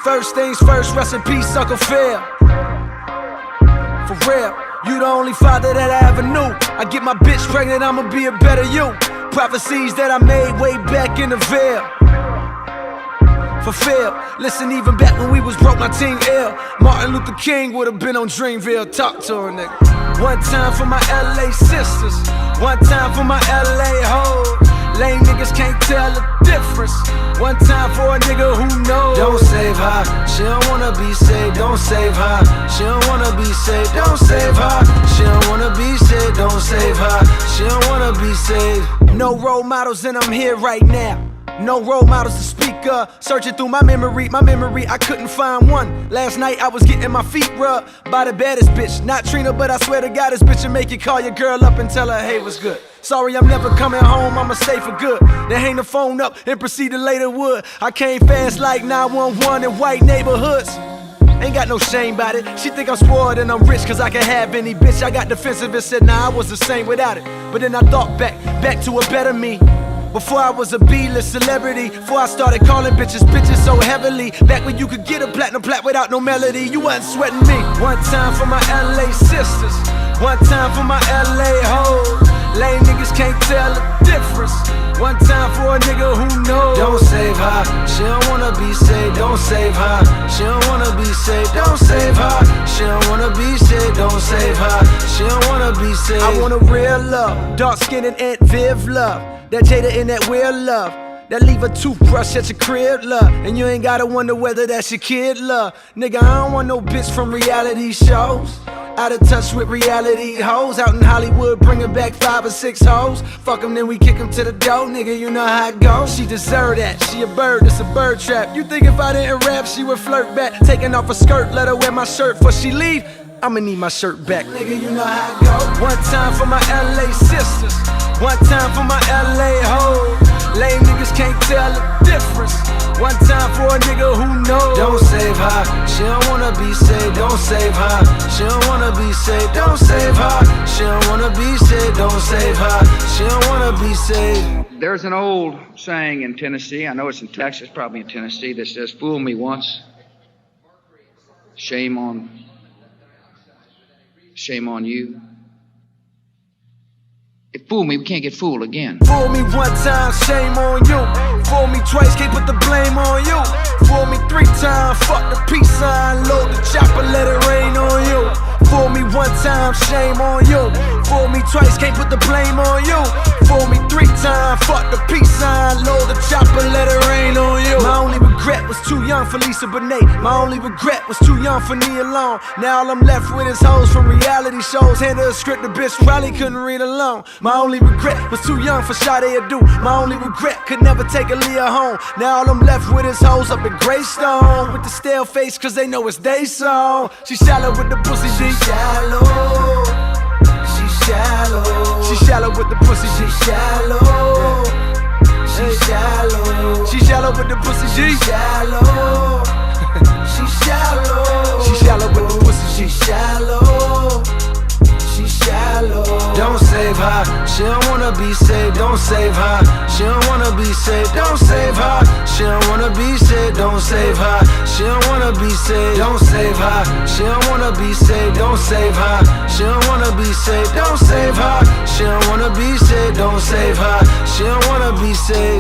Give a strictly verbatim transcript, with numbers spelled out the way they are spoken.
First things first, rest in peace, Uncle Phil. For real, you the only father that I ever knew. I get my bitch pregnant, I'ma be a better you. Prophecies that I made way back in the veil. Fulfilled. Listen, even back when we was broke, my team ill. Martin Luther King would've been on Dreamville. Talk to her, nigga. One time for my L A sisters, one time for my L A hoes. Lame niggas can't tell the difference. One time for a nigga who knows. Don't save her, she don't wanna be saved. Don't save her, she don't wanna be saved. Don't save her, she don't wanna be saved. Don't save her, she don't wanna be saved. No role models and I'm here right now. No role models to speak of. Searching through my memory, my memory, I couldn't find one. Last night I was getting my feet rubbed by the baddest bitch. Not Trina, but I swear to God, this bitch'll make you call your girl up and tell her, hey, what's good? Sorry, I'm never coming home, I'ma stay for good. Then hang the phone up and proceed to later wood. I came fast like nine one one in white neighborhoods. Ain't got no shame about it. She think I'm spoiled and I'm rich cause I can have any bitch. I got defensive and said, nah, I was the same without it. But then I thought back, back to a better me. Before I was a B-list celebrity, before I started calling bitches bitches so heavily. Back when you could get a platinum plat without no melody, you wasn't sweating me. One time for my L A sisters, one time for my L A hoes. Lame niggas can't tell the difference. One time for a nigga who knows. Don't save her, she don't wanna be saved. Don't save her, she don't wanna be saved. Don't save her, she don't wanna be saved. Don't save her, she don't wanna be saved. I want a real love, dark skin and Aunt Viv love. That Jada in that weird love, that leave a toothbrush at your crib, love. And you ain't gotta wonder whether that's your kid, love. Nigga, I don't want no bitch from reality shows. Out of touch with reality hoes. Out in Hollywood, bringing back five or six hoes. Fuck them, then we kick them to the door, nigga, you know how it goes. She deserve that, she a bird, it's a bird trap. You think if I didn't rap, she would flirt back. Taking off her skirt, let her wear my shirt before she leave. I'ma need my shirt back, nigga, you know how it goes. One time for my L A sisters, one time for my L A hoes. Lame niggas can't tell the difference. One time for a nigga who knows. Don't save her, she don't wanna be saved. Don't save her, she don't wanna be saved. Don't save her, she don't wanna be saved. Don't save her, she don't wanna be saved. There's an old saying in Tennessee, I know it's in Texas, probably in Tennessee, that says, fool me once, shame on, shame on you. If fool me, we can't get fooled again. Fool me one time, shame on you. Fool me twice, can't put the blame on you. Fool me three times, fuck the peace sign. Load the chopper, let it rain on you. Fool me one time, shame on you. Fool me twice, can't put the blame on you. Fool me three times, fuck the peace sign. Load the chopper, let it rain on you. My only regret was too young for Lisa Bonet. My only regret was too young for Nia Long. Now all I'm left with is hoes from reality shows. Hand her a script, the bitch probably couldn't read alone. My only regret was too young for Sade Adu. My only regret could never take Aaliyah home. Now all I'm left with is hoes up in Greystone with the stale face cause they know it's they song. She shallow with the pussy, she shallow. She shallow. She shallow with the pussy, she shallow. She shallow. She shallow with the pussy, she shallow. She shallow. She shallow with the pussy, she shallow. She shallow. Don't save her, she don't wanna be saved. Don't save her, she don't wanna be saved. Don't save her, she don't wanna be saved. Don't save her, she don't wanna be saved. Don't save her, she don't wanna be saved. Don't save her, she don't wanna be saved. Don't save her, she don't wanna be saved. Don't save her, she don't wanna be saved.